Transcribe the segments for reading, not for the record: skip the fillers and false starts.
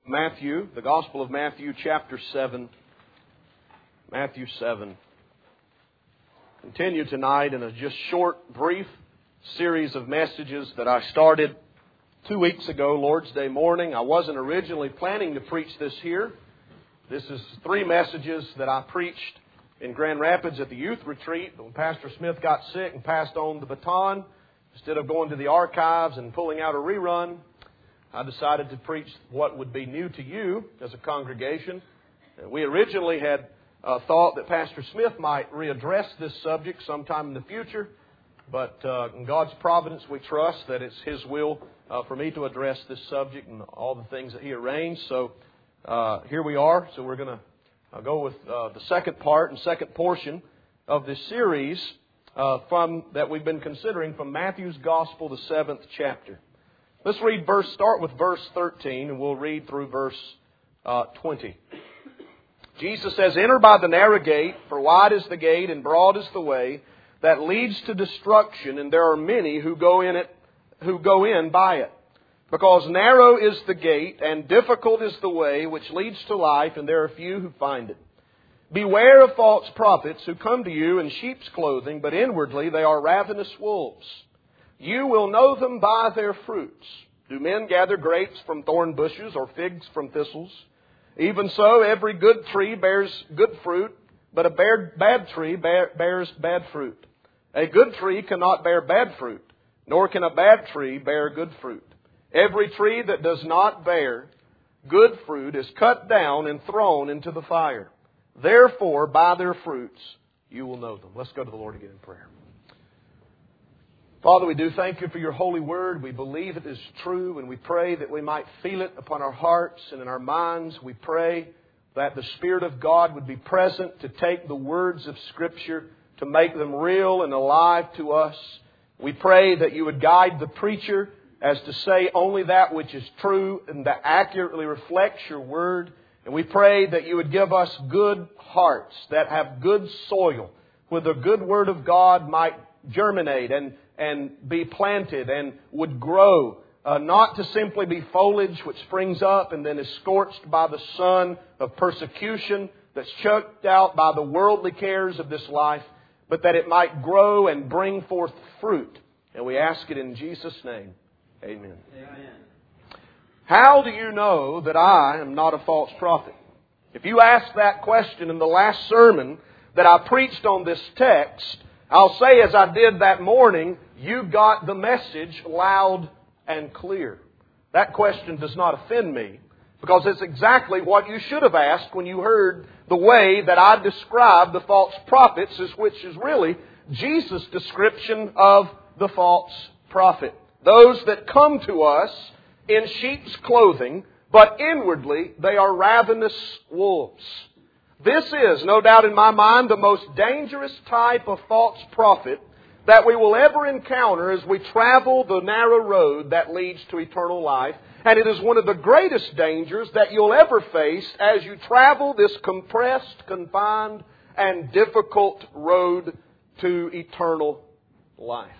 Matthew, the Gospel of Matthew, chapter 7. Matthew 7. Continue tonight in a just short, brief series of messages that I started 2 weeks ago, Lord's Day morning. I wasn't originally planning to preach this here. This is 3 messages that I preached in Grand Rapids at the youth retreat. When Pastor Smith got sick and passed on the baton, instead of going to the archives and pulling out a rerun, I decided to preach what would be new to you as a congregation. We originally had thought that Pastor Smith might readdress this subject sometime in the future, but in God's providence we trust that it's His will for me to address this subject and all the things that He arranged. So here we are. So we're going to go with the second part and second portion of this series that we've been considering from Matthew's Gospel, the 7th chapter. Let's start with verse 13, and we'll read through verse 20. Jesus says, "Enter by the narrow gate, for wide is the gate and broad is the way that leads to destruction, and there are many who go in by it. Because narrow is the gate, and difficult is the way which leads to life, and there are few who find it. Beware of false prophets who come to you in sheep's clothing, but inwardly they are ravenous wolves. You will know them by their fruits. Do men gather grapes from thorn bushes or figs from thistles? Even so, every good tree bears good fruit, but a bad tree bears bad fruit. A good tree cannot bear bad fruit, nor can a bad tree bear good fruit. Every tree that does not bear good fruit is cut down and thrown into the fire. Therefore, by their fruits you will know them." Let's go to the Lord again in prayer. Father, we do thank You for Your holy word. We believe it is true, and we pray that we might feel it upon our hearts and in our minds. We pray that the Spirit of God would be present to take the words of Scripture, to make them real and alive to us. We pray that You would guide the preacher as to say only that which is true and that accurately reflects Your word. And we pray that You would give us good hearts that have good soil, where the good word of God might germinate and be planted and would grow, not to simply be foliage which springs up and then is scorched by the sun of persecution, that's choked out by the worldly cares of this life, but that it might grow and bring forth fruit. And we ask it in Jesus' name. Amen. Amen. How do you know that I am not a false prophet? If you asked that question in the last sermon that I preached on this text, I'll say as I did that morning, you got the message loud and clear. That question does not offend me, because it's exactly what you should have asked when you heard the way that I described the false prophets, which is really Jesus' description of the false prophet. Those that come to us in sheep's clothing, but inwardly they are ravenous wolves. This is, no doubt in my mind, the most dangerous type of false prophet that we will ever encounter as we travel the narrow road that leads to eternal life. And it is one of the greatest dangers that you'll ever face as you travel this compressed, confined, and difficult road to eternal life.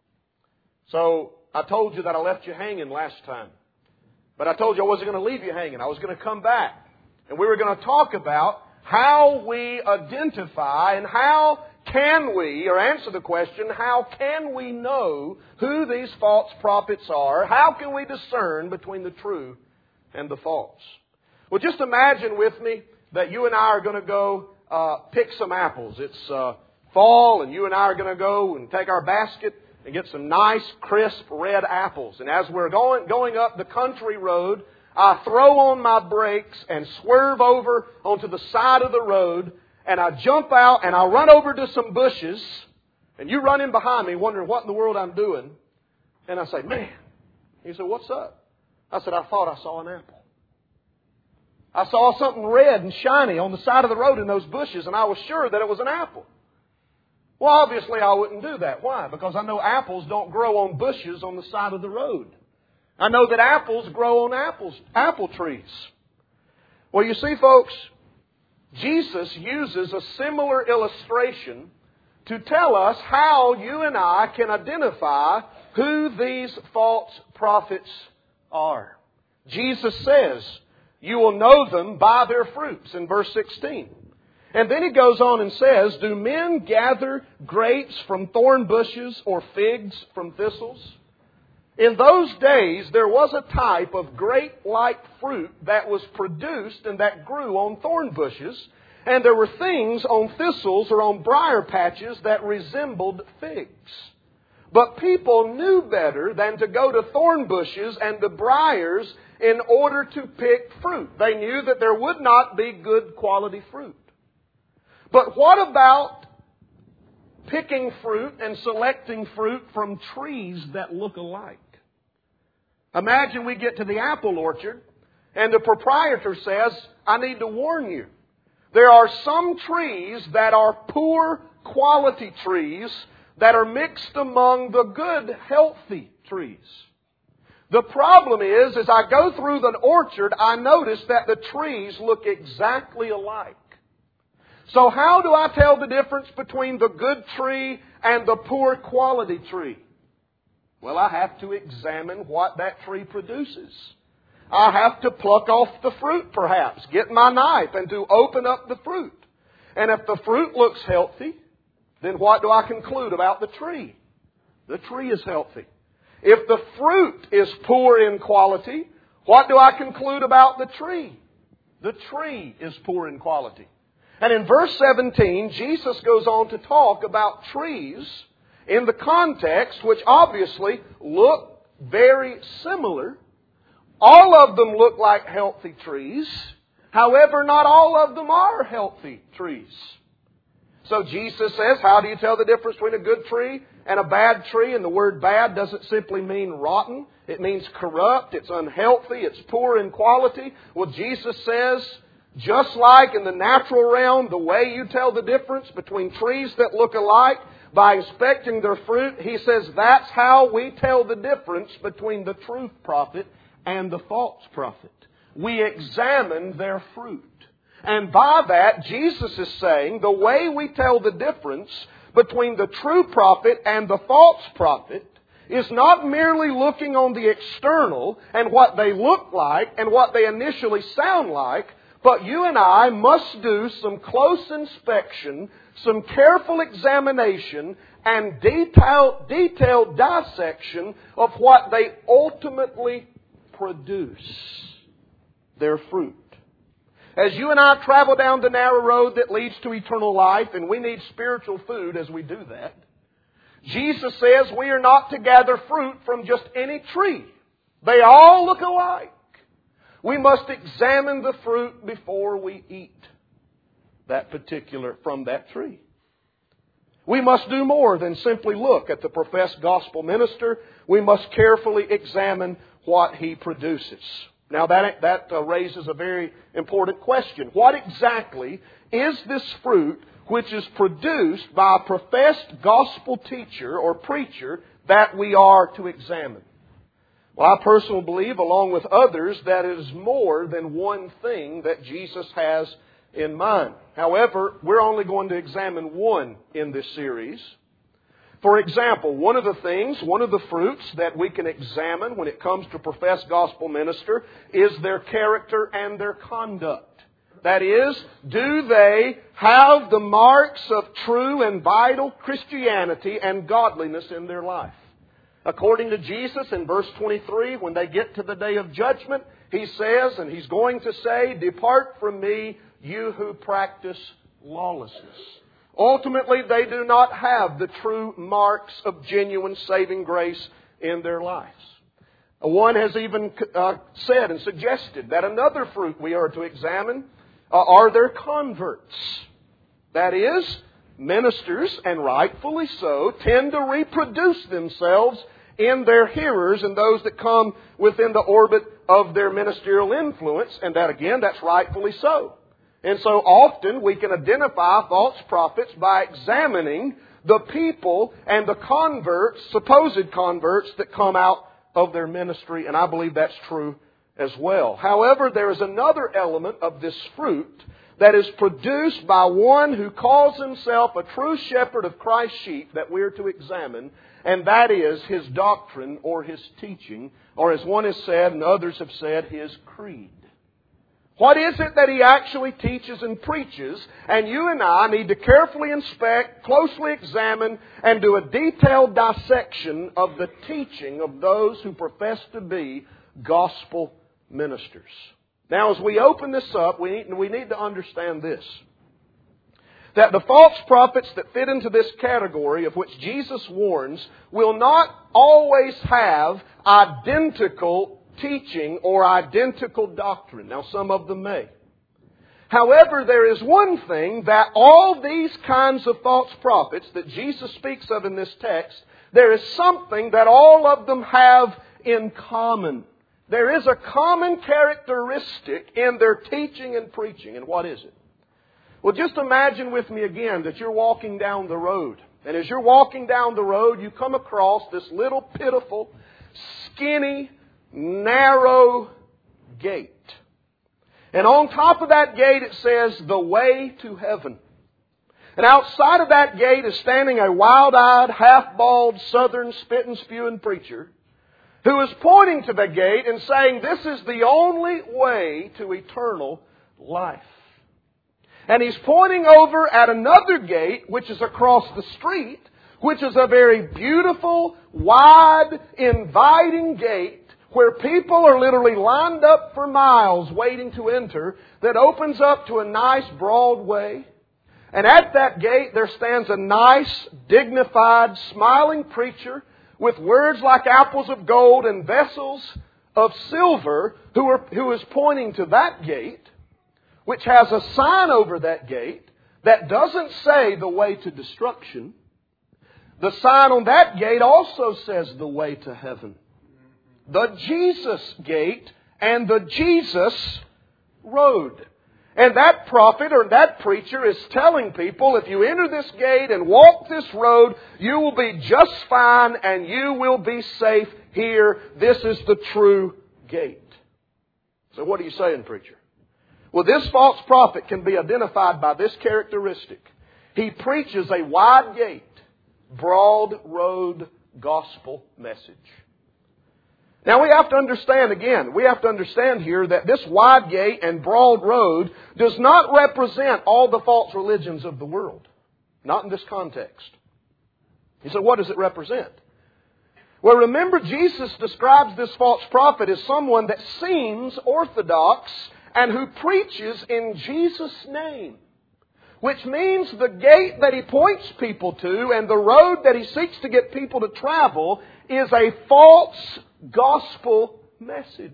So, I told you that I left you hanging last time. But I told you I wasn't going to leave you hanging. I was going to come back. And we were going to talk about how we identify and how can we, or answer the question, how can we know who these false prophets are? How can we discern between the true and the false? Well, just imagine with me that you and I are going to go pick some apples. It's fall, and you and I are going to go and take our basket and get some nice, crisp, red apples. And as we're going up the country road, I throw on my brakes and swerve over onto the side of the road, and I jump out and I run over to some bushes, and you run in behind me wondering what in the world I'm doing. And I say, "Man." You say, "What's up?" I said, "I thought I saw an apple. I saw something red and shiny on the side of the road in those bushes, and I was sure that it was an apple." Well, obviously I wouldn't do that. Why? Because I know apples don't grow on bushes on the side of the road. I know that apples grow on apple trees. Well, you see, folks, Jesus uses a similar illustration to tell us how you and I can identify who these false prophets are. Jesus says You will know them by their fruits, in verse 16. And then he goes on and says, do men gather grapes from thorn bushes or figs from thistles? In those days, there was a type of grape-like fruit that was produced and that grew on thorn bushes, and there were things on thistles or on briar patches that resembled figs. But people knew better than to go to thorn bushes and the briars in order to pick fruit. They knew that there would not be good quality fruit. But what about picking fruit and selecting fruit from trees that look alike? Imagine we get to the apple orchard and the proprietor says, I need to warn you. There are some trees that are poor quality trees that are mixed among the good, healthy trees. The problem is, as I go through the orchard, I notice that the trees look exactly alike. So how do I tell the difference between the good tree and the poor quality tree? Well, I have to examine what that tree produces. I have to pluck off the fruit, perhaps, get my knife and to open up the fruit. And if the fruit looks healthy, then what do I conclude about the tree? The tree is healthy. If the fruit is poor in quality, what do I conclude about the tree? The tree is poor in quality. And in verse 17, Jesus goes on to talk about trees in the context which obviously look very similar. All of them look like healthy trees. However, not all of them are healthy trees. So Jesus says, how do you tell the difference between a good tree and a bad tree? And the word bad doesn't simply mean rotten. It means corrupt, it's unhealthy, it's poor in quality. Well, Jesus says, just like in the natural realm, the way you tell the difference between trees that look alike by inspecting their fruit, He says that's how we tell the difference between the true prophet and the false prophet. We examine their fruit. And by that, Jesus is saying the way we tell the difference between the true prophet and the false prophet is not merely looking on the external and what they look like and what they initially sound like, but you and I must do some close inspection, some careful examination, and detailed dissection of what they ultimately produce, their fruit. As you and I travel down the narrow road that leads to eternal life, and we need spiritual food as we do that, Jesus says we are not to gather fruit from just any tree. They all look alike. We must examine the fruit before we eat from that tree. We must do more than simply look at the professed gospel minister. We must carefully examine what he produces. Now that raises a very important question. What exactly is this fruit which is produced by a professed gospel teacher or preacher that we are to examine? Well, I personally believe, along with others, that it is more than one thing that Jesus has in mind. However, we're only going to examine one in this series. For example, one of the fruits that we can examine when it comes to professed gospel minister is their character and their conduct. That is, do they have the marks of true and vital Christianity and godliness in their life? According to Jesus in verse 23, when they get to the day of judgment, He says, and He's going to say, "Depart from me, you who practice lawlessness." Ultimately, they do not have the true marks of genuine saving grace in their lives. One has even said and suggested that another fruit we are to examine are their converts. That is, ministers, and rightfully so, tend to reproduce themselves in their hearers and those that come within the orbit of their ministerial influence. And that again, that's rightfully so. And so often we can identify false prophets by examining the people and the converts, supposed converts, that come out of their ministry. And I believe that's true as well. However, there is another element of this fruit that is produced by one who calls himself a true shepherd of Christ's sheep that we're to examine. And that is his doctrine or his teaching, or as one has said and others have said, his creed. What is it that He actually teaches and preaches? And you and I need to carefully inspect, closely examine, and do a detailed dissection of the teaching of those who profess to be gospel ministers. Now, as we open this up, we need to understand this. That the false prophets that fit into this category of which Jesus warns will not always have identical teaching or identical doctrine. Now, some of them may. However, there is one thing that all these kinds of false prophets that Jesus speaks of in this text, there is something that all of them have in common. There is a common characteristic in their teaching and preaching. And what is it? Well, just imagine with me again that you're walking down the road. And as you're walking down the road, you come across this little pitiful, skinny, narrow gate. And on top of that gate it says, "The way to heaven." And outside of that gate is standing a wild-eyed, half-bald, southern, spit-and-spewing preacher who is pointing to the gate and saying, "This is the only way to eternal life." And he's pointing over at another gate, which is across the street, which is a very beautiful, wide, inviting gate where people are literally lined up for miles waiting to enter, that opens up to a nice broad way. And at that gate there stands a nice, dignified, smiling preacher with words like apples of gold and vessels of silver who is pointing to that gate, which has a sign over that gate that doesn't say "the way to destruction." The sign on that gate also says "the way to heaven." The Jesus gate and the Jesus road. And that prophet or that preacher is telling people, if you enter this gate and walk this road, you will be just fine and you will be safe here. This is the true gate. So what are you saying, preacher? Well, this false prophet can be identified by this characteristic. He preaches a wide gate, broad road gospel message. Now we have to understand here that this wide gate and broad road does not represent all the false religions of the world. Not in this context. You say, what does it represent? Well, remember, Jesus describes this false prophet as someone that seems orthodox and who preaches in Jesus' name. Which means the gate that He points people to and the road that He seeks to get people to travel is a false gospel message.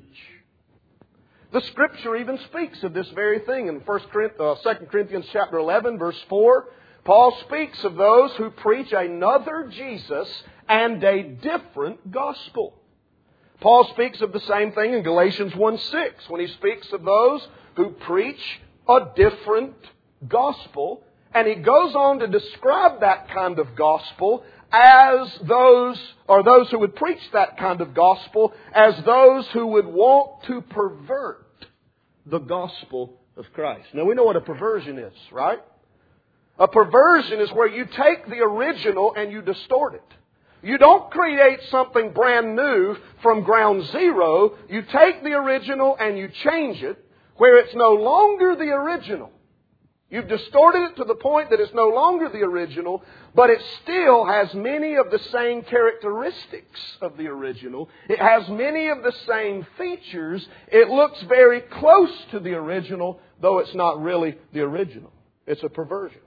The Scripture even speaks of this very thing. In 2 Corinthians chapter 11, verse 4, Paul speaks of those who preach another Jesus and a different gospel. Paul speaks of the same thing in Galatians 1:6 when he speaks of those who preach a different gospel. And he goes on to describe that kind of gospel as those who would preach that kind of gospel as those who would want to pervert the gospel of Christ. Now we know what a perversion is, right? A perversion is where you take the original and you distort it. You don't create something brand new from ground zero. You take the original and you change it where it's no longer the original. You've distorted it to the point that it's no longer the original, but it still has many of the same characteristics of the original. It has many of the same features. It looks very close to the original, though it's not really the original. It's a perversion.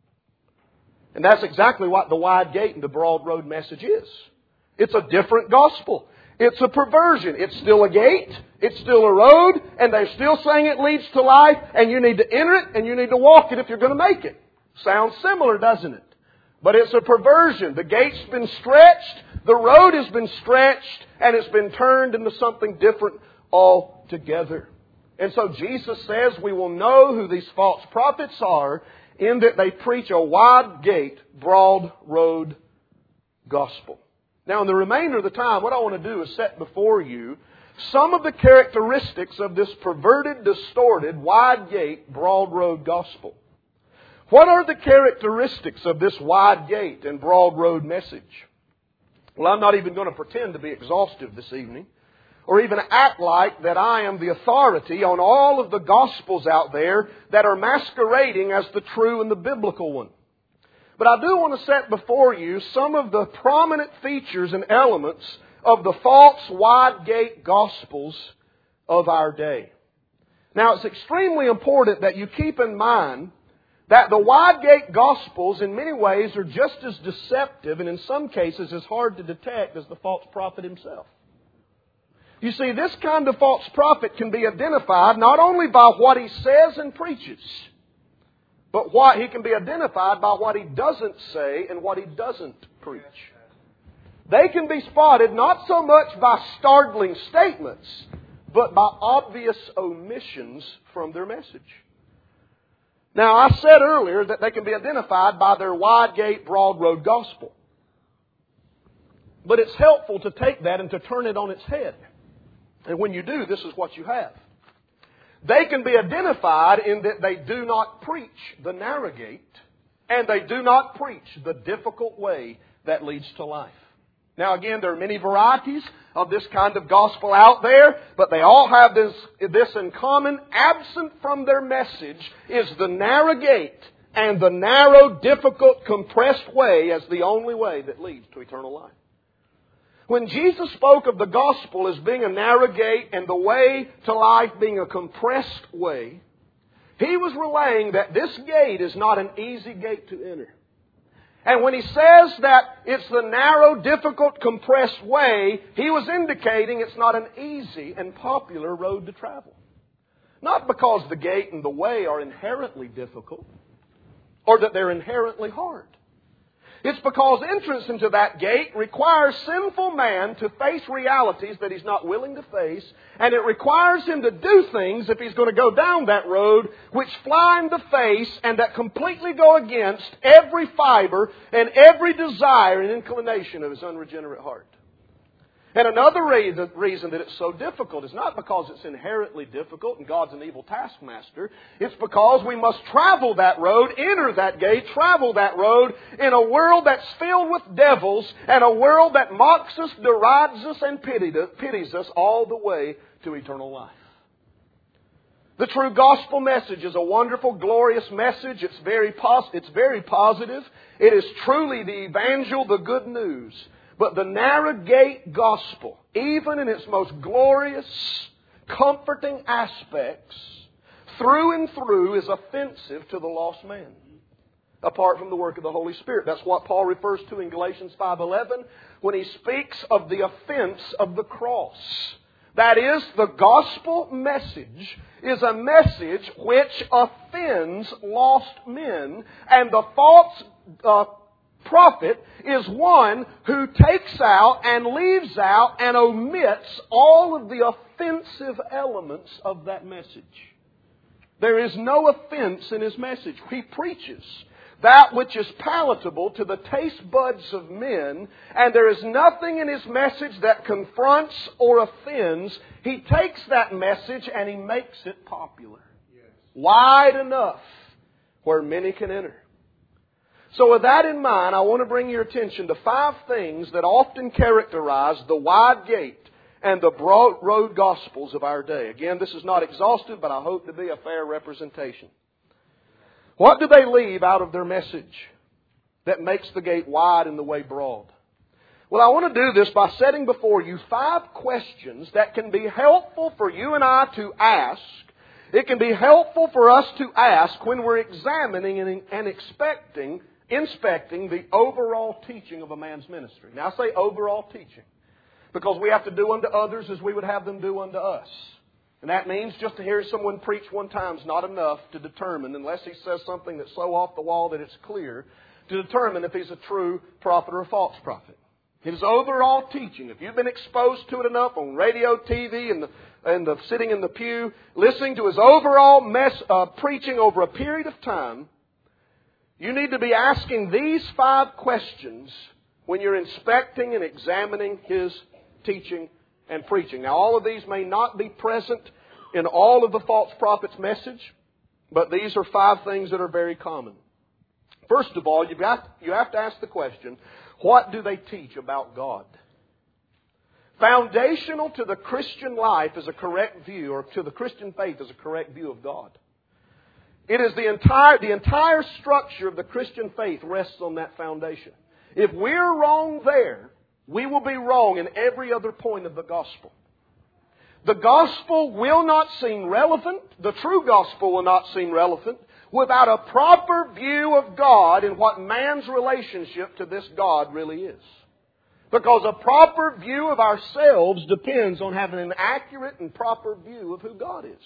And that's exactly what the wide gate and the broad road message is. It's a different gospel. It's a perversion. It's still a gate. It's still a road. And they're still saying it leads to life. And you need to enter it and you need to walk it if you're going to make it. Sounds similar, doesn't it? But it's a perversion. The gate's been stretched. The road has been stretched. And it's been turned into something different altogether. And so Jesus says we will know who these false prophets are in that they preach a wide gate, broad road gospel. Now, in the remainder of the time, what I want to do is set before you some of the characteristics of this perverted, distorted, wide gate, broad road gospel. What are the characteristics of this wide gate and broad road message? Well, I'm not even going to pretend to be exhaustive this evening. or even act like that I am the authority on all of the Gospels out there that are masquerading as the true and the biblical one. But I do want to set before you some of the prominent features and elements of the false wide-gate Gospels of our day. Now, it's extremely important that you keep in mind that the wide-gate Gospels in many ways are just as deceptive and in some cases as hard to detect as the false prophet himself. You see, this kind of false prophet can be identified not only by what he says and preaches, but he can be identified by what he doesn't say and what he doesn't preach. They can be spotted not so much by startling statements, but by obvious omissions from their message. Now, I said earlier that they can be identified by their wide-gate, broad-road gospel. But it's helpful to take that and to turn it on its head. And when you do, this is what you have. They can be identified in that they do not preach the narrow gate, and they do not preach the difficult way that leads to life. Now again, there are many varieties of this kind of gospel out there, but they all have this in common. Absent from their message is the narrow gate and the narrow, difficult, compressed way as the only way that leads to eternal life. When Jesus spoke of the gospel as being a narrow gate and the way to life being a compressed way, He was relaying that this gate is not an easy gate to enter. And when He says that it's the narrow, difficult, compressed way, He was indicating it's not an easy and popular road to travel. Not because the gate and the way are inherently difficult or that they're inherently hard. It's because entrance into that gate requires sinful man to face realities that he's not willing to face, and it requires him to do things, if he's going to go down that road, which fly in the face and that completely go against every fiber and every desire and inclination of his unregenerate heart. And another reason that it's so difficult is not because it's inherently difficult and God's an evil taskmaster. It's because we must travel that road, enter that gate, travel that road in a world that's filled with devils and a world that mocks us, derides us, and pities us all the way to eternal life. The true gospel message is a wonderful, glorious message. It's very positive. It is truly the evangel, the good news. But the narrow gate gospel, even in its most glorious, comforting aspects, through and through is offensive to the lost man, apart from the work of the Holy Spirit. That's what Paul refers to in Galatians 5:11 when he speaks of the offense of the cross. That is, the gospel message is a message which offends lost men, and the false prophet is one who takes out and leaves out and omits all of the offensive elements of that message. There is no offense in his message. He preaches that which is palatable to the taste buds of men, and there is nothing in his message that confronts or offends. He takes that message and he makes it popular. Yes. Wide enough where many can enter. So with that in mind, I want to bring your attention to 5 things that often characterize the wide gate and the broad road gospels of our day. Again, this is not exhaustive, but I hope to be a fair representation. What do they leave out of their message that makes the gate wide and the way broad? Well, I want to do this by setting before you 5 questions that can be helpful for you and I to ask. It can be helpful for us to ask when we're examining and inspecting the overall teaching of a man's ministry. Now I say overall teaching because we have to do unto others as we would have them do unto us. And that means just to hear someone preach one time is not enough to determine, unless he says something that's so off the wall that it's clear, to determine if he's a true prophet or a false prophet. His overall teaching, if you've been exposed to it enough on radio, TV, and the sitting in the pew, listening to his overall preaching over a period of time, you need to be asking these 5 questions when you're inspecting and examining his teaching and preaching. Now, all of these may not be present in all of the false prophet's message, but these are 5 things that are very common. First of all, you have to ask the question, what do they teach about God? Foundational to the Christian life is a correct view, or to the Christian faith is a correct view of God. It is the entire structure of the Christian faith rests on that foundation. If we're wrong there, we will be wrong in every other point of the gospel. The gospel will not seem relevant, the true gospel will not seem relevant, without a proper view of God and what man's relationship to this God really is. Because a proper view of ourselves depends on having an accurate and proper view of who God is.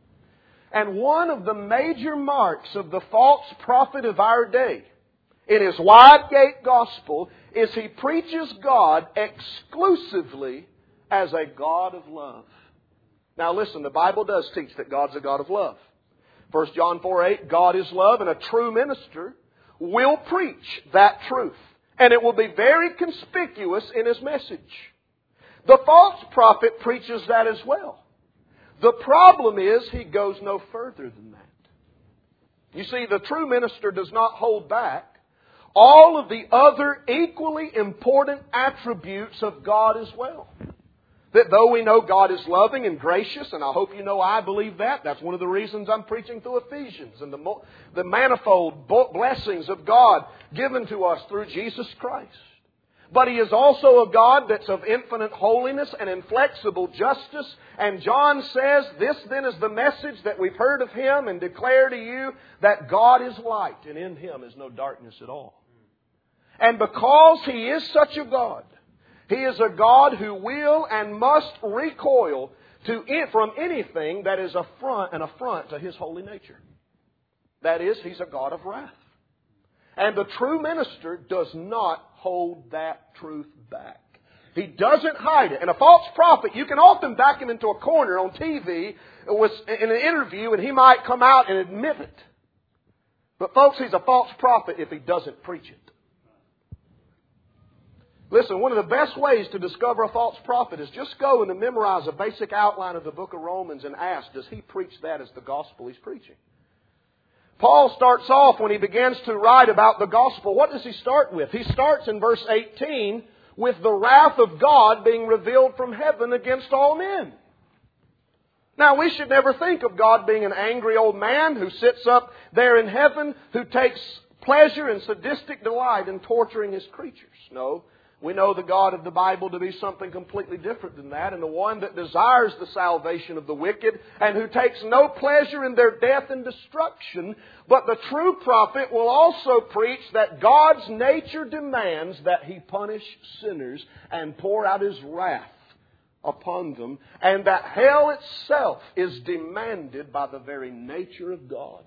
And one of the major marks of the false prophet of our day, in his wide gate gospel, is he preaches God exclusively as a God of love. Now listen, the Bible does teach that God's a God of love. 1 John 4:8, God is love, and a true minister will preach that truth. And it will be very conspicuous in his message. The false prophet preaches that as well. The problem is he goes no further than that. You see, the true minister does not hold back all of the other equally important attributes of God as well. That though we know God is loving and gracious, and I hope you know I believe that. That's one of the reasons I'm preaching through Ephesians and the manifold blessings of God given to us through Jesus Christ. But He is also a God that's of infinite holiness and inflexible justice. And John says, this then is the message that we've heard of Him and declare to you that God is light and in Him is no darkness at all. And because He is such a God, He is a God who will and must recoil from anything that is an affront to His holy nature. That is, He's a God of wrath. And the true minister does not hold that truth back. He doesn't hide it. And a false prophet, you can often back him into a corner on TV in an interview and he might come out and admit it. But folks, he's a false prophet if he doesn't preach it. Listen, one of the best ways to discover a false prophet is just go and memorize a basic outline of the book of Romans and ask, does he preach that as the gospel he's preaching? Paul starts off when he begins to write about the gospel. What does he start with? He starts in verse 18 with the wrath of God being revealed from heaven against all men. Now, we should never think of God being an angry old man who sits up there in heaven who takes pleasure and sadistic delight in torturing His creatures. No. We know the God of the Bible to be something completely different than that, and the one that desires the salvation of the wicked and who takes no pleasure in their death and destruction. But the true prophet will also preach that God's nature demands that He punish sinners and pour out His wrath upon them, and that hell itself is demanded by the very nature of God.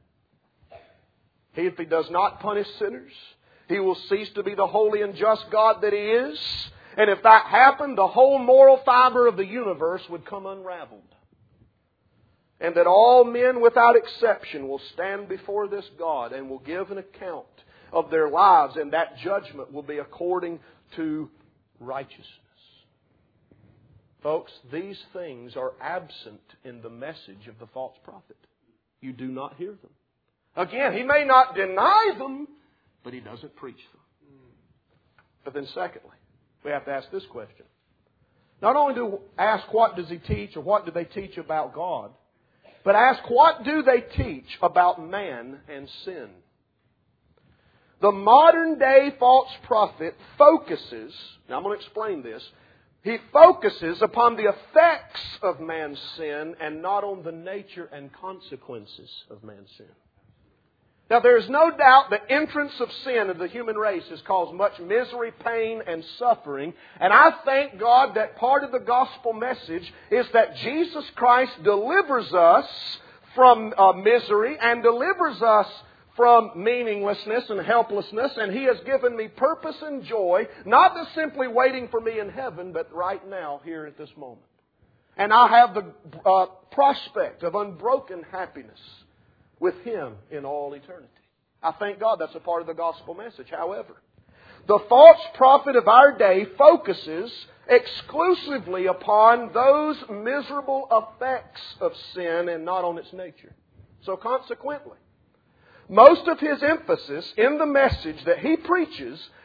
If He does not punish sinners, He will cease to be the holy and just God that He is. And if that happened, the whole moral fiber of the universe would come unraveled. And that all men without exception will stand before this God and will give an account of their lives. And that judgment will be according to righteousness. Folks, these things are absent in the message of the false prophet. You do not hear them. Again, he may not deny them, but he doesn't preach them. But then secondly, we have to ask this question. Not only do we ask what does he teach or what do they teach about God, but ask what do they teach about man and sin. The modern day false prophet focuses, now I'm going to explain this, he focuses upon the effects of man's sin and not on the nature and consequences of man's sin. Now, there is no doubt the entrance of sin of the human race has caused much misery, pain, and suffering. And I thank God that part of the gospel message is that Jesus Christ delivers us from misery and delivers us from meaninglessness and helplessness. And He has given me purpose and joy, not just simply waiting for me in heaven, but right now, here at this moment. And I have the prospect of unbroken happiness with Him in all eternity. I thank God that's a part of the gospel message. However, the false prophet of our day focuses exclusively upon those miserable effects of sin and not on its nature. So consequently, most of his emphasis in the message that he preaches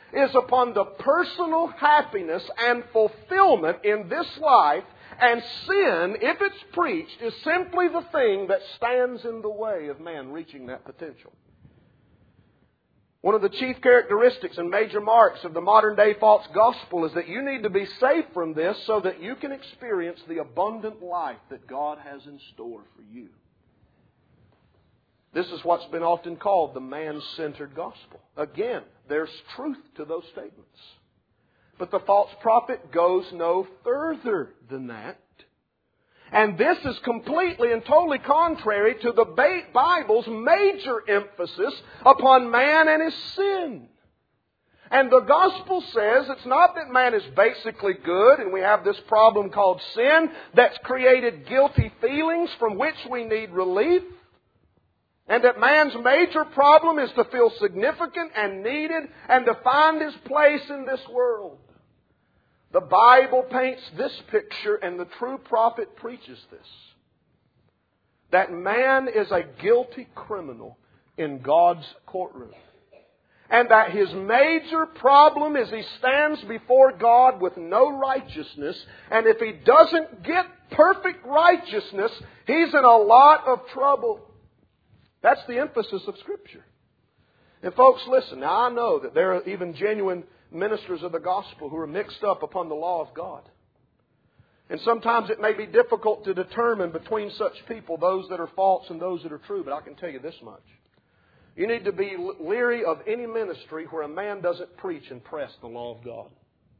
is upon the personal happiness and fulfillment in this life, and sin, if it's preached, is simply the thing that stands in the way of man reaching that potential. One of the chief characteristics and major marks of the modern day false gospel is that you need to be safe from this so that you can experience the abundant life that God has in store for you. This is what's been often called the man-centered gospel. Again, there's truth to those statements. But the false prophet goes no further than that. And this is completely and totally contrary to the Bible's major emphasis upon man and his sin. And the gospel says it's not that man is basically good and we have this problem called sin that's created guilty feelings from which we need relief. And that man's major problem is to feel significant and needed and to find his place in this world. The Bible paints this picture, and the true prophet preaches this. That man is a guilty criminal in God's courtroom. And that his major problem is he stands before God with no righteousness. And if he doesn't get perfect righteousness, he's in a lot of trouble. That's the emphasis of Scripture. And folks, listen, now I know that there are even genuine ministers of the gospel who are mixed up upon the law of God. And sometimes it may be difficult to determine between such people those that are false and those that are true, but I can tell you this much. You need to be leery of any ministry where a man doesn't preach and press the law of God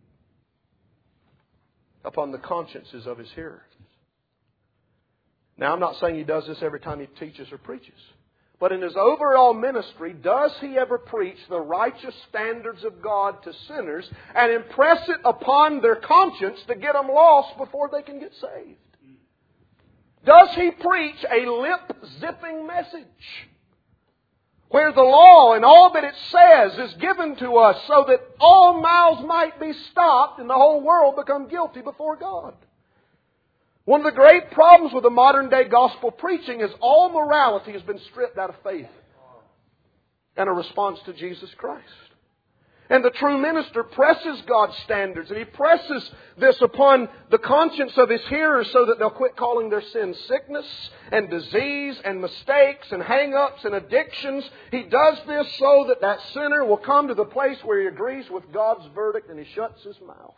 upon the consciences of his hearers. Now, I'm not saying he does this every time he teaches or preaches. But in his overall ministry, does he ever preach the righteous standards of God to sinners and impress it upon their conscience to get them lost before they can get saved? Does he preach a lip-zipping message where the law and all that it says is given to us so that all mouths might be stopped and the whole world become guilty before God? One of the great problems with the modern day gospel preaching is all morality has been stripped out of faith and a response to Jesus Christ. And the true minister presses God's standards, and he presses this upon the conscience of his hearers so that they'll quit calling their sin sickness and disease and mistakes and hang-ups and addictions. He does this so that that sinner will come to the place where he agrees with God's verdict and he shuts his mouth.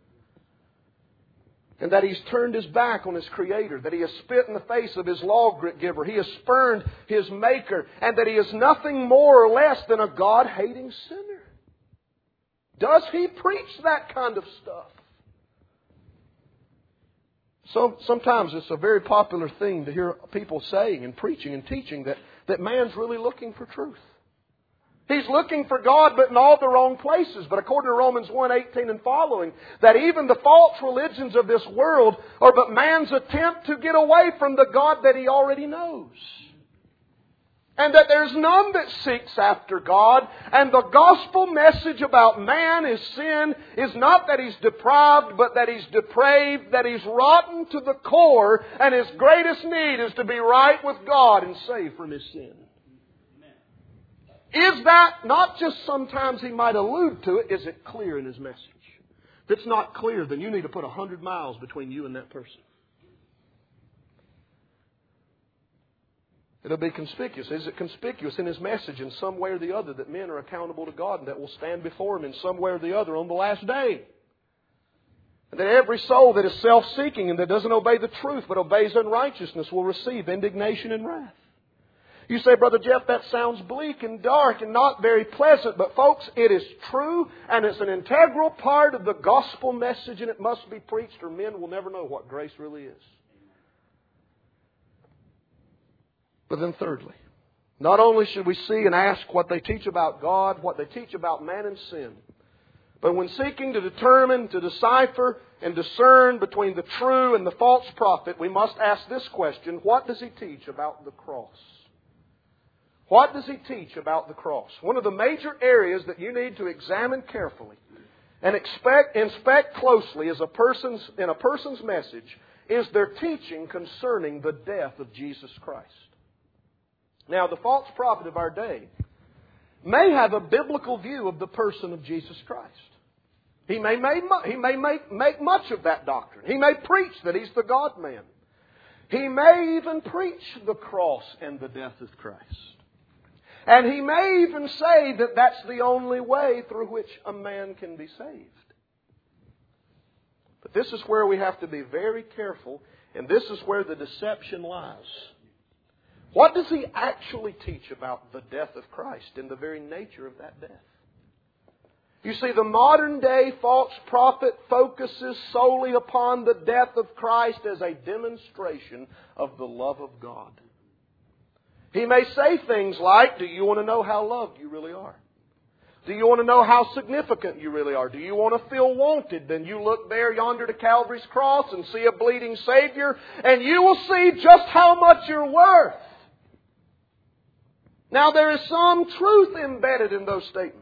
And that he's turned his back on his Creator. That he has spit in the face of his lawgiver. He has spurned his Maker. And that he is nothing more or less than a God-hating sinner. Does he preach that kind of stuff? So sometimes it's a very popular thing to hear people saying and preaching and teaching that man's really looking for truth. He's looking for God, but in all the wrong places. But according to Romans 1:18 and following, that even the false religions of this world are but man's attempt to get away from the God that he already knows. And that there's none that seeks after God. And the gospel message about man, his sin, is not that he's deprived, but that he's depraved, that he's rotten to the core, and his greatest need is to be right with God and saved from his sin. Is that not just sometimes he might allude to it? Is it clear in his message? If it's not clear, then you need to put 100 miles between you and that person. It'll be conspicuous. Is it conspicuous in his message in some way or the other that men are accountable to God and that will stand before Him in some way or the other on the last day? And that every soul that is self-seeking and that doesn't obey the truth but obeys unrighteousness will receive indignation and wrath. You say, Brother Jeff, that sounds bleak and dark and not very pleasant. But folks, it is true and it's an integral part of the gospel message, and it must be preached or men will never know what grace really is. But then thirdly, not only should we see and ask what they teach about God, what they teach about man and sin, but when seeking to determine, to decipher, and discern between the true and the false prophet, we must ask this question: what does he teach about the cross? What does he teach about the cross? One of the major areas that you need to examine carefully and inspect closely in a person's message is their teaching concerning the death of Jesus Christ. Now, the false prophet of our day may have a biblical view of the person of Jesus Christ. He may make much of that doctrine. He may preach that He's the God-man. He may even preach the cross and the death of Christ. And he may even say that that's the only way through which a man can be saved. But this is where we have to be very careful, and this is where the deception lies. What does he actually teach about the death of Christ and the very nature of that death? You see, the modern day false prophet focuses solely upon the death of Christ as a demonstration of the love of God. He may say things like, do you want to know how loved you really are? Do you want to know how significant you really are? Do you want to feel wanted? Then you look there yonder to Calvary's cross and see a bleeding Savior, and you will see just how much you're worth. Now, there is some truth embedded in those statements.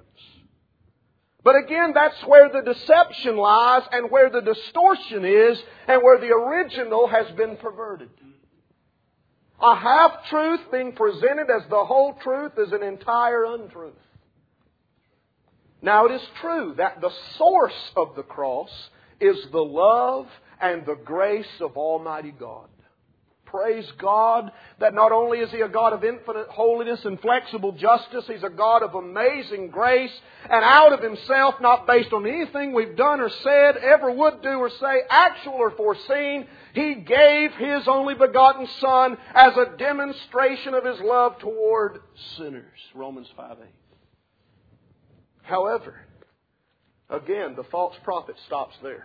But again, that's where the deception lies and where the distortion is and where the original has been perverted. A half-truth being presented as the whole truth is an entire untruth. Now, it is true that the source of the cross is the love and the grace of Almighty God. Praise God that not only is He a God of infinite holiness and flexible justice, He's a God of amazing grace, and out of Himself, not based on anything we've done or said, ever would do or say, actual or foreseen, He gave His only begotten Son as a demonstration of His love toward sinners. Romans 5:8. However, again, the false prophet stops there.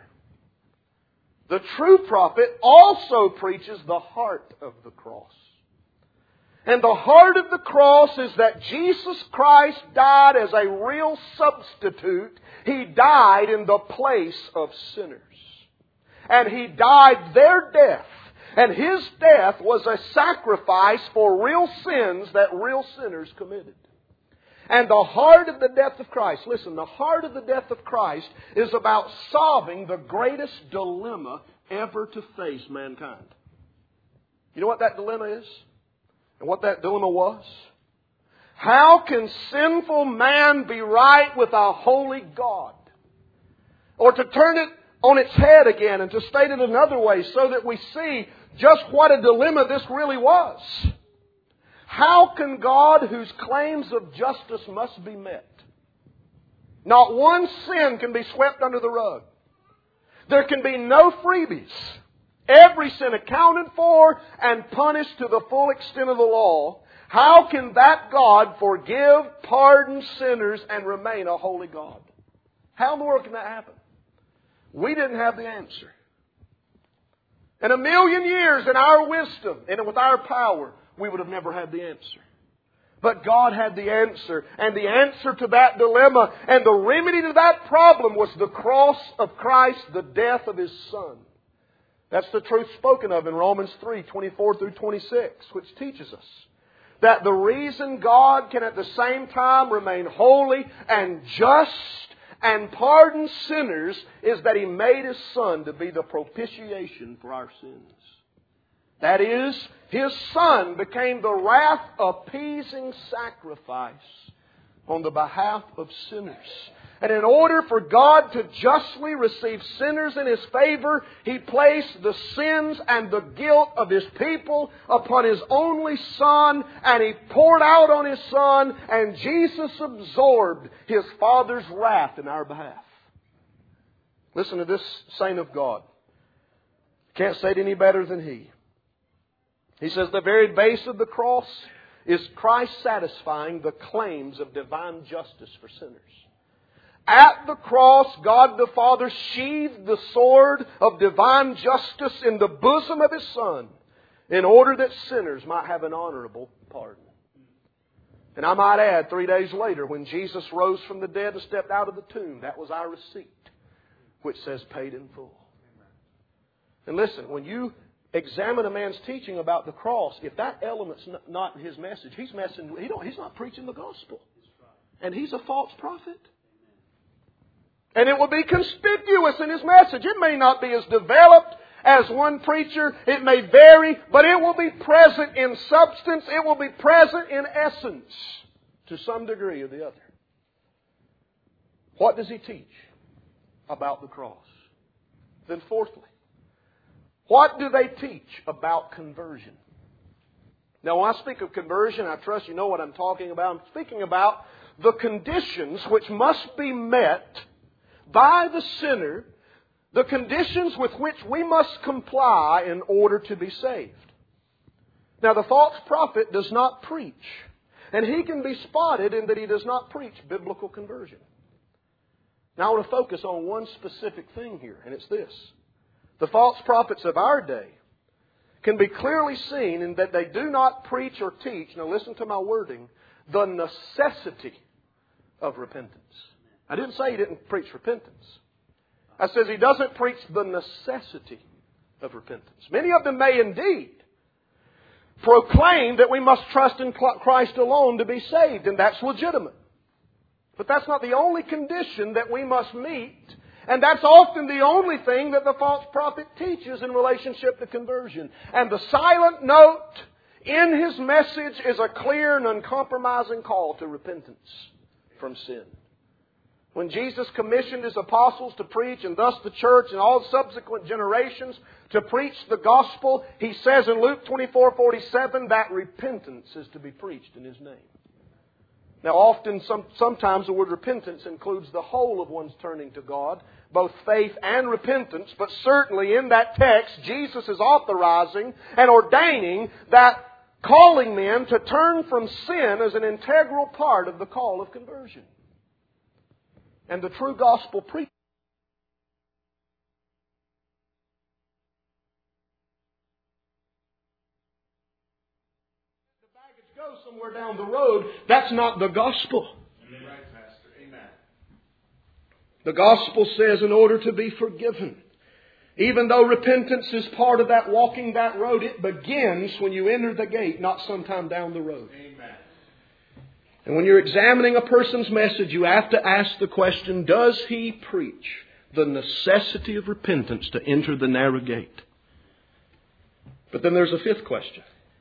The true prophet also preaches the heart of the cross. And the heart of the cross is that Jesus Christ died as a real substitute. He died in the place of sinners. And He died their death. And His death was a sacrifice for real sins that real sinners committed. And the heart of the death of Christ, listen, the heart of the death of Christ is about solving the greatest dilemma ever to face mankind. You know what that dilemma is? And what that dilemma was? How can sinful man be right with a holy God? Or to turn it on its head again and to state it another way so that we see just what a dilemma this really was. How can God, whose claims of justice must be met, not one sin can be swept under the rug. There can be no freebies. Every sin accounted for and punished to the full extent of the law. How can that God forgive, pardon sinners and remain a holy God? How in the world can that happen? We didn't have the answer. In a million years, in our wisdom and with our power, we would have never had the answer. But God had the answer. And the answer to that dilemma and the remedy to that problem was the cross of Christ, the death of His Son. That's the truth spoken of in Romans 3:24-26, which teaches us that the reason God can at the same time remain holy and just and pardon sinners is that He made His Son to be the propitiation for our sins. That is, His Son became the wrath-appeasing sacrifice on the behalf of sinners. And in order for God to justly receive sinners in His favor, He placed the sins and the guilt of His people upon His only Son, and He poured out on His Son, and Jesus absorbed His Father's wrath in our behalf. Listen to this saint of God. Can't say it any better than he. He says the very base of the cross is Christ satisfying the claims of divine justice for sinners. At the cross, God the Father sheathed the sword of divine justice in the bosom of His Son in order that sinners might have an honorable pardon. And I might add, 3 days later, when Jesus rose from the dead and stepped out of the tomb, that was our receipt, which says paid in full. And listen, when you examine a man's teaching about the cross, if that element's not his message, he's not preaching the gospel. And he's a false prophet. And it will be conspicuous in his message. It may not be as developed as one preacher. It may vary, but it will be present in substance. It will be present in essence. to some degree or the other. What does he teach about the cross? Then fourthly, what do they teach about conversion? Now, when I speak of conversion, I trust you know what I'm talking about. I'm speaking about the conditions which must be met by the sinner, the conditions with which we must comply in order to be saved. Now, the false prophet does not preach, and he can be spotted in that he does not preach biblical conversion. Now, I want to focus on one specific thing here, and it's this. The false prophets of our day can be clearly seen in that they do not preach or teach, now listen to my wording, the necessity of repentance. I didn't say he didn't preach repentance. I said he doesn't preach the necessity of repentance. Many of them may indeed proclaim that we must trust in Christ alone to be saved, and that's legitimate. But that's not the only condition that we must meet, and that's often the only thing that the false prophet teaches in relationship to conversion. And the silent note in his message is a clear and uncompromising call to repentance from sin. When Jesus commissioned His apostles to preach, and thus the church and all subsequent generations to preach the gospel, He says in Luke 24:47 that repentance is to be preached in His name. Now often, sometimes the word repentance includes the whole of one's turning to God, both faith and repentance, but certainly in that text, Jesus is authorizing and ordaining that calling men to turn from sin as an integral part of the call of conversion. And the true gospel preaching the baggage goes somewhere down the road, that's not the gospel. Right, Pastor. Amen. The gospel says in order to be forgiven, even though repentance is part of that walking that road, it begins when you enter the gate, not sometime down the road. Amen. And when you're examining a person's message, you have to ask the question, does he preach the necessity of repentance to enter the narrow gate? But then there's a fifth question.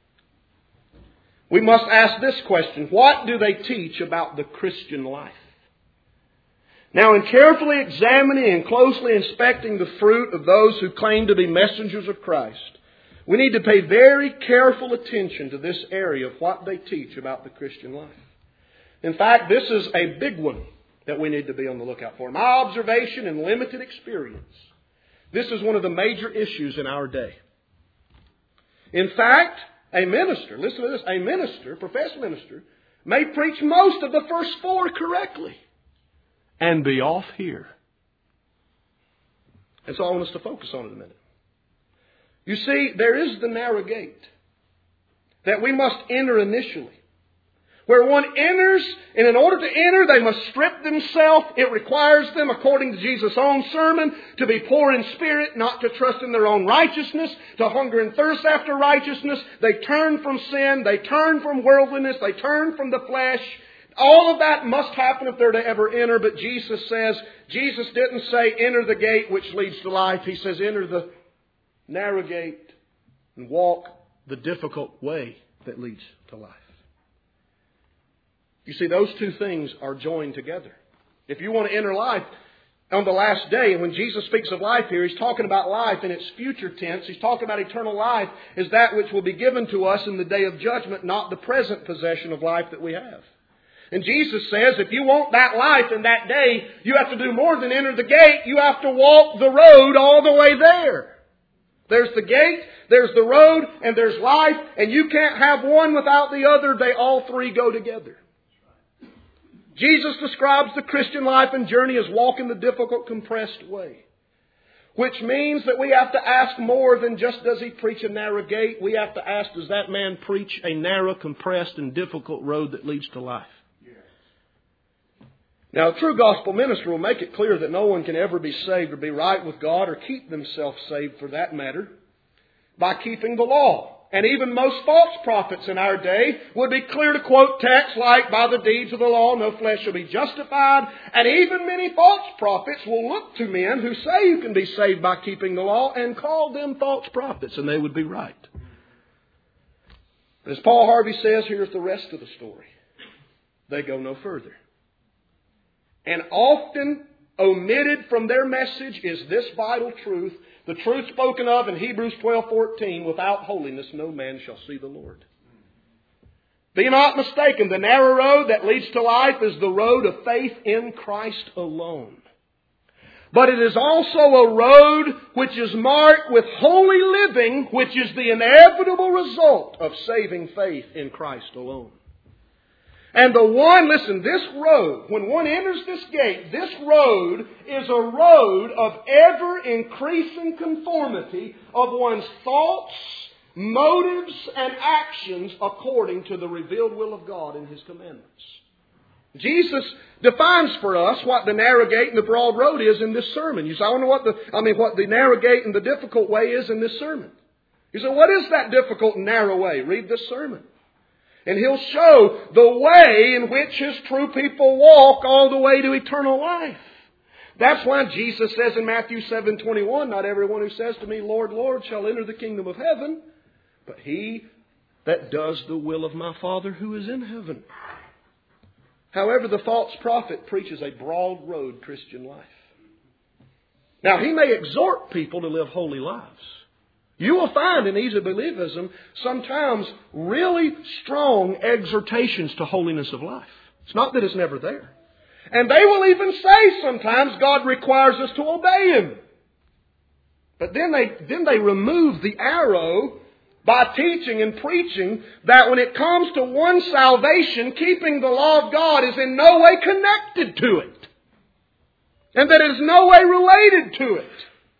We must ask this question, what do they teach about the Christian life? Now, in carefully examining and closely inspecting the fruit of those who claim to be messengers of Christ, we need to pay very careful attention to this area of what they teach about the Christian life. In fact, this is a big one that we need to be on the lookout for. My observation and limited experience, this is one of the major issues in our day. In fact, a minister, listen to this, a minister, professed minister, may preach most of the first four correctly and be off here. That's all I want us to focus on in a minute. You see, there is the narrow gate that we must enter initially, where one enters, and in order to enter, they must strip themselves. It requires them, according to Jesus' own sermon, to be poor in spirit, not to trust in their own righteousness, to hunger and thirst after righteousness. They turn from sin. They turn from worldliness. They turn from the flesh. All of that must happen if they're to ever enter. But Jesus didn't say, enter the gate which leads to life. He says, enter the narrow gate and walk the difficult way that leads to life. You see, those two things are joined together. If you want to enter life on the last day, and when Jesus speaks of life here, He's talking about life in its future tense. He's talking about eternal life as that which will be given to us in the day of judgment, not the present possession of life that we have. And Jesus says, if you want that life in that day, you have to do more than enter the gate. You have to walk the road all the way there. There's the gate, there's the road, and there's life. And you can't have one without the other. They all three go together. Jesus describes the Christian life and journey as walking the difficult, compressed way. Which means that we have to ask more than just does he preach a narrow gate. We have to ask, does that man preach a narrow, compressed, and difficult road that leads to life? Yes. Now, a true gospel minister will make it clear that no one can ever be saved or be right with God or keep themselves saved for that matter by keeping the law. And even most false prophets in our day would be clear to quote texts like, by the deeds of the law, no flesh shall be justified. And even many false prophets will look to men who say you can be saved by keeping the law and call them false prophets, and they would be right. As Paul Harvey says, here's the rest of the story. they go no further. And often omitted from their message is this vital truth, the truth spoken of in Hebrews 12:14, without holiness no man shall see the Lord. Be not mistaken, the narrow road that leads to life is the road of faith in Christ alone. But it is also a road which is marked with holy living, which is the inevitable result of saving faith in Christ alone. And this road, when one enters this gate, this road is a road of ever-increasing conformity of one's thoughts, motives, and actions according to the revealed will of God in His commandments. Jesus defines for us what the narrow gate and the broad road is in this sermon. You say, I wonder what the narrow gate and the difficult way is in this sermon. You say, what is that difficult and narrow way? Read this sermon. And He'll show the way in which His true people walk all the way to eternal life. That's why Jesus says in Matthew 7:21, not everyone who says to me, Lord, Lord, shall enter the kingdom of heaven, but he that does the will of my Father who is in heaven. However, the false prophet preaches a broad road Christian life. Now, he may exhort people to live holy lives. You will find in easy believism sometimes really strong exhortations to holiness of life. It's not that it's never there. And they will even say sometimes God requires us to obey Him. But then they remove the arrow by teaching and preaching that when it comes to one's salvation, keeping the law of God is in no way connected to it. And that it is no way related to it.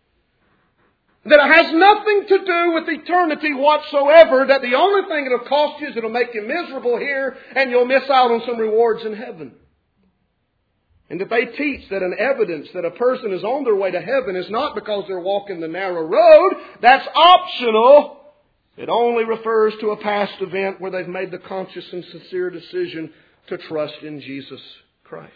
That it has nothing to do with eternity whatsoever. That the only thing it'll cost you is it'll make you miserable here and you'll miss out on some rewards in heaven. And that they teach that an evidence that a person is on their way to heaven is not because they're walking the narrow road. That's optional. It only refers to a past event where they've made the conscious and sincere decision to trust in Jesus Christ.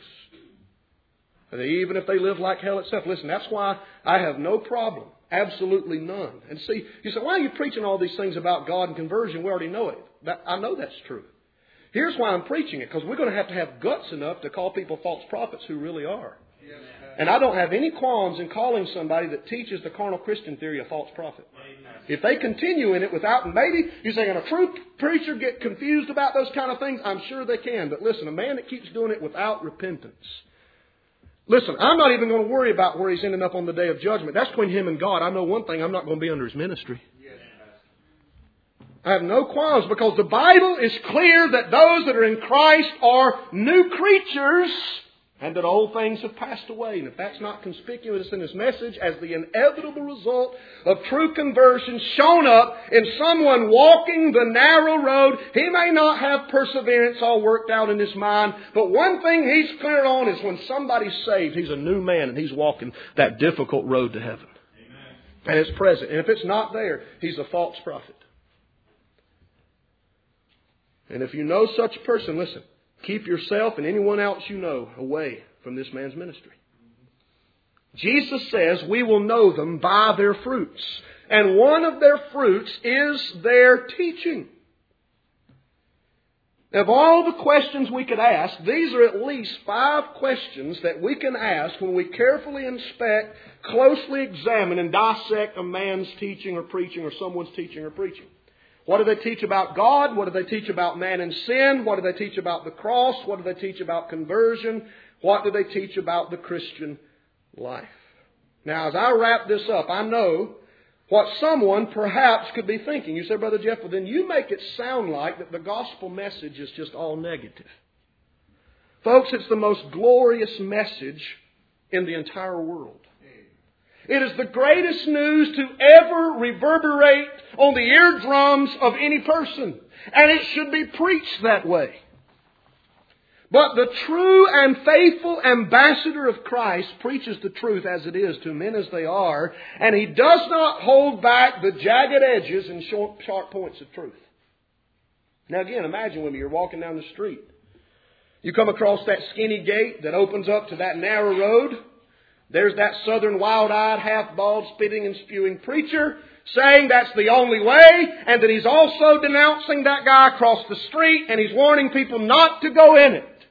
And even if they live like hell itself. Listen, that's why I have no problem. Absolutely none. And see, you say, why are you preaching all these things about God and conversion? We already know it. I know that's true. Here's why I'm preaching it. Because we're going to have guts enough to call people false prophets who really are. And I don't have any qualms in calling somebody that teaches the carnal Christian theory a false prophet. If they continue in it without, maybe you say, can a true preacher get confused about those kind of things? I'm sure they can. But listen, a man that keeps doing it without repentance. Listen, I'm not even going to worry about where he's ending up on the day of judgment. That's between him and God. I know one thing, I'm not going to be under his ministry. I have no qualms because the Bible is clear that those that are in Christ are new creatures and that old things have passed away. And if that's not conspicuous in His message as the inevitable result of true conversion shown up in someone walking the narrow road, he may not have perseverance all worked out in his mind. But one thing he's clear on is when somebody's saved, he's a new man and he's walking that difficult road to heaven. Amen. And it's present. And if it's not there, he's a false prophet. And if you know such a person, listen, keep yourself and anyone else you know away from this man's ministry. Jesus says we will know them by their fruits. And one of their fruits is their teaching. Of all the questions we could ask, these are at least 5 questions that we can ask when we carefully inspect, closely examine, and dissect a man's teaching or preaching or someone's teaching or preaching. What do they teach about God? What do they teach about man and sin? What do they teach about the cross? What do they teach about conversion? What do they teach about the Christian life? Now, as I wrap this up, I know what someone perhaps could be thinking. You say, Brother Jeff, well then you make it sound like that the gospel message is just all negative. Folks, it's the most glorious message in the entire world. It is the greatest news to ever reverberate on the eardrums of any person. And it should be preached that way. But the true and faithful ambassador of Christ preaches the truth as it is to men as they are. And he does not hold back the jagged edges and sharp points of truth. Now again, imagine with me, you're walking down the street. You come across that skinny gate that opens up to that narrow road. There's that southern wild-eyed, half-bald, spitting and spewing preacher saying that's the only way, and that he's also denouncing that guy across the street, and he's warning people not to go in it.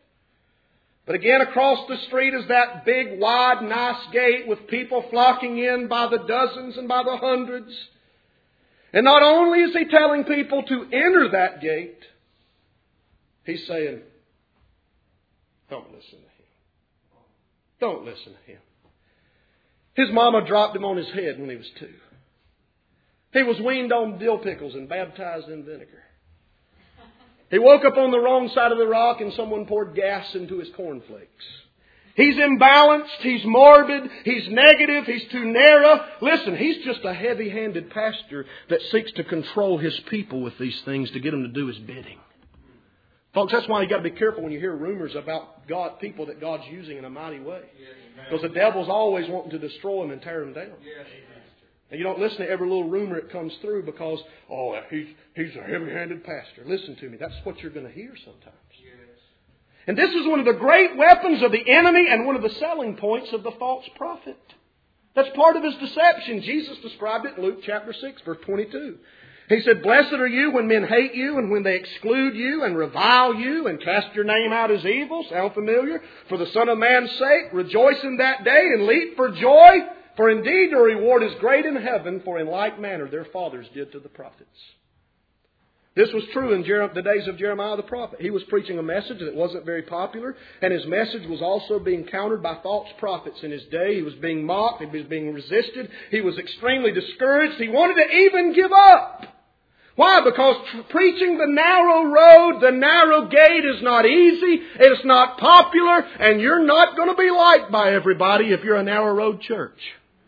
But again, across the street is that big, wide, nice gate with people flocking in by the dozens and by the hundreds. And not only is He telling people to enter that gate, He's saying, don't listen to him. Don't listen to him. His mama dropped him on his head when he was 2. He was weaned on dill pickles and baptized in vinegar. He woke up on the wrong side of the rock and someone poured gas into his cornflakes. He's imbalanced, he's morbid, he's negative, he's too narrow. Listen, he's just a heavy-handed pastor that seeks to control his people with these things to get them to do his bidding. Folks, that's why you got to be careful when you hear rumors about God, people that God's using in a mighty way. Because the devil's always wanting to destroy them and tear them down. And you don't listen to every little rumor that comes through because, he's a heavy-handed pastor. Listen to me. That's what you're going to hear sometimes. And this is one of the great weapons of the enemy and one of the selling points of the false prophet. That's part of his deception. Jesus described it in Luke chapter 6, verse 22. He said, "Blessed are you when men hate you and when they exclude you and revile you and cast your name out as evil." Sound familiar? "For the Son of Man's sake, rejoice in that day and leap for joy. For indeed your reward is great in heaven, for in like manner their fathers did to the prophets." This was true in the days of Jeremiah the prophet. He was preaching a message that wasn't very popular, and his message was also being countered by false prophets in his day. He was being mocked. He was being resisted. He was extremely discouraged. He wanted to even give up. Why? Because preaching the narrow road, the narrow gate is not easy, it's not popular, and you're not going to be liked by everybody if you're a narrow road church.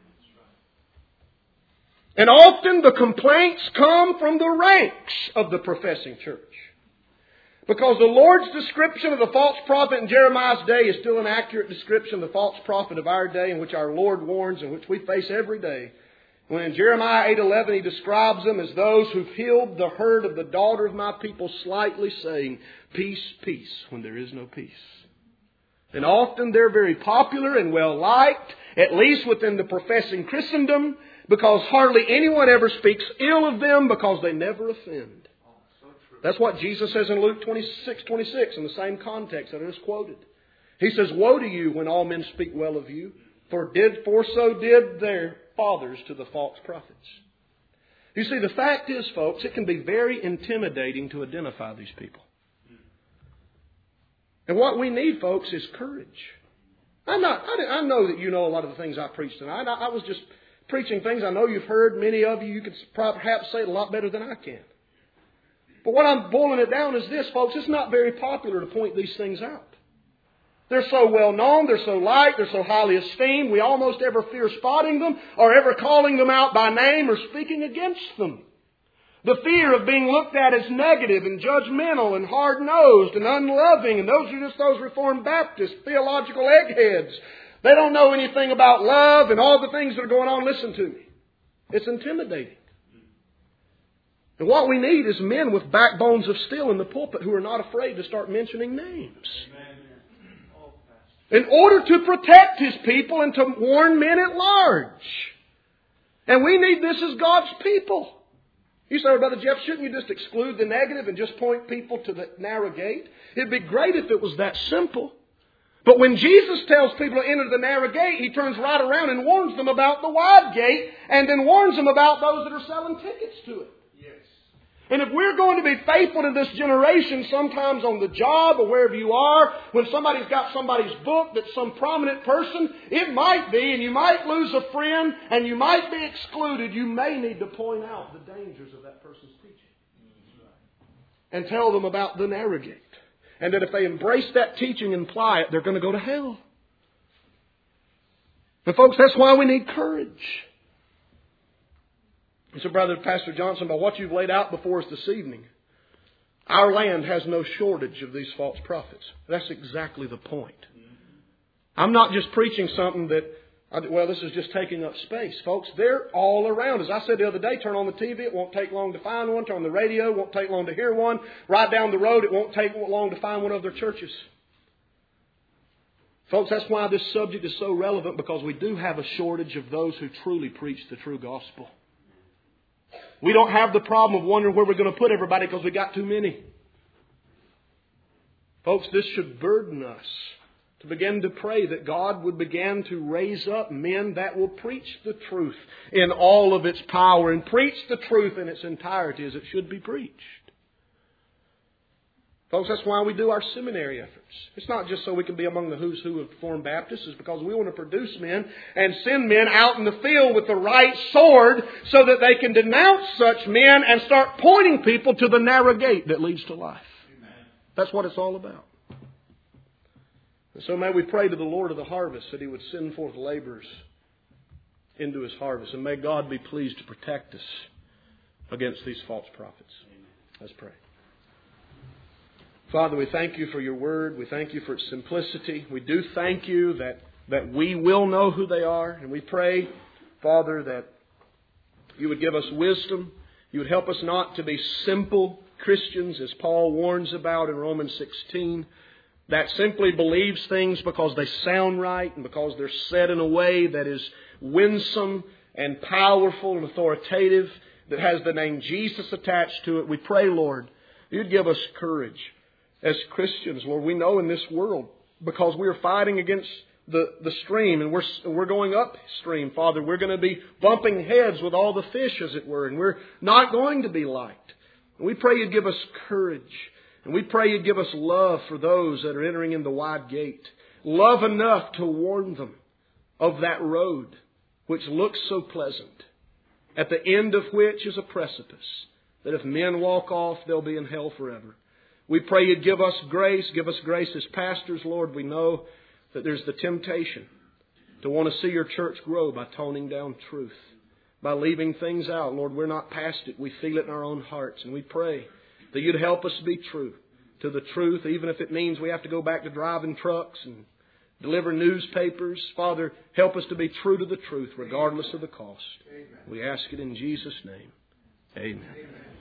And often the complaints come from the ranks of the professing church. Because the Lord's description of the false prophet in Jeremiah's day is still an accurate description of the false prophet of our day, in which our Lord warns and which we face every day. When in Jeremiah 8:11 He describes them as those who've healed the herd of the daughter of my people slightly, saying, "Peace, peace," when there is no peace. And often they're very popular and well liked, at least within the professing Christendom, because hardly anyone ever speaks ill of them because they never offend. That's what Jesus says in Luke 26:26 in the same context that I just quoted. He says, "Woe to you when all men speak well of you, for so did their fathers to the false prophets." You see, the fact is, folks, it can be very intimidating to identify these people. And what we need, folks, is courage. I know that you know a lot of the things I preached tonight. I was just preaching things I know you've heard. Many of you could perhaps say it a lot better than I can. But what I'm boiling it down is this, folks. It's not very popular to point these things out. They're so well known, they're so liked, they're so highly esteemed, we almost ever fear spotting them or ever calling them out by name or speaking against them. The fear of being looked at as negative and judgmental and hard-nosed and unloving, and those are just those Reformed Baptist theological eggheads. They don't know anything about love and all the things that are going on. Listen to me. It's intimidating. And what we need is men with backbones of steel in the pulpit who are not afraid to start mentioning names. In order to protect His people and to warn men at large. And we need this as God's people. You say, "Brother Jeff, shouldn't you just exclude the negative and just point people to the narrow gate?" It'd be great if it was that simple. But when Jesus tells people to enter the narrow gate, He turns right around and warns them about the wide gate and then warns them about those that are selling tickets to it. And if we're going to be faithful to this generation, sometimes on the job or wherever you are, when somebody's got somebody's book that's some prominent person, it might be, and you might lose a friend, and you might be excluded. You may need to point out the dangers of that person's teaching. And tell them about the narrow gate. And that if they embrace that teaching and apply it, they're going to go to hell. And folks, that's why we need courage. So, Brother Pastor Johnson, by what you've laid out before us this evening, our land has no shortage of these false prophets. That's exactly the point. I'm not just preaching something that, this is just taking up space. Folks, they're all around. As I said the other day, turn on the TV, it won't take long to find one. Turn on the radio, it won't take long to hear one. Right down the road, it won't take long to find one of their churches. Folks, that's why this subject is so relevant, because we do have a shortage of those who truly preach the true gospel. We don't have the problem of wondering where we're going to put everybody because we got too many. Folks, this should burden us To begin to pray that God would begin to raise up men that will preach the truth in all of its power and preach the truth in its entirety as it should be preached. Folks, that's why we do our seminary efforts. It's not just so we can be among the who's who of Reformed Baptists. It's because we want to produce men and send men out in the field with the right sword so that they can denounce such men and start pointing people to the narrow gate that leads to life. Amen. That's what it's all about. And so may we pray to the Lord of the harvest that He would send forth laborers into His harvest. And may God be pleased to protect us against these false prophets. Amen. Let's pray. Father, we thank You for Your Word. We thank You for its simplicity. We do thank You that we will know who they are. And we pray, Father, that You would give us wisdom. You would help us not to be simple Christians, as Paul warns about in Romans 16, that simply believes things because they sound right and because they're said in a way that is winsome and powerful and authoritative, that has the name Jesus attached to it. We pray, Lord, You'd give us courage. As Christians, Lord, we know in this world, because we are fighting against the stream and we're going upstream, Father, we're going to be bumping heads with all the fish, as it were, and we're not going to be liked. And we pray You'd give us courage. And we pray You'd give us love for those that are entering in the wide gate. Love enough to warn them of that road which looks so pleasant, at the end of which is a precipice, that if men walk off, they'll be in hell forever. We pray You'd give us grace as pastors, Lord. We know that there's the temptation to want to see Your church grow by toning down truth, by leaving things out. Lord, we're not past it. We feel it in our own hearts. And we pray that You'd help us be true to the truth, even if it means we have to go back to driving trucks and deliver newspapers. Father, help us to be true to the truth, regardless of the cost. Amen. We ask it in Jesus' name. Amen. Amen.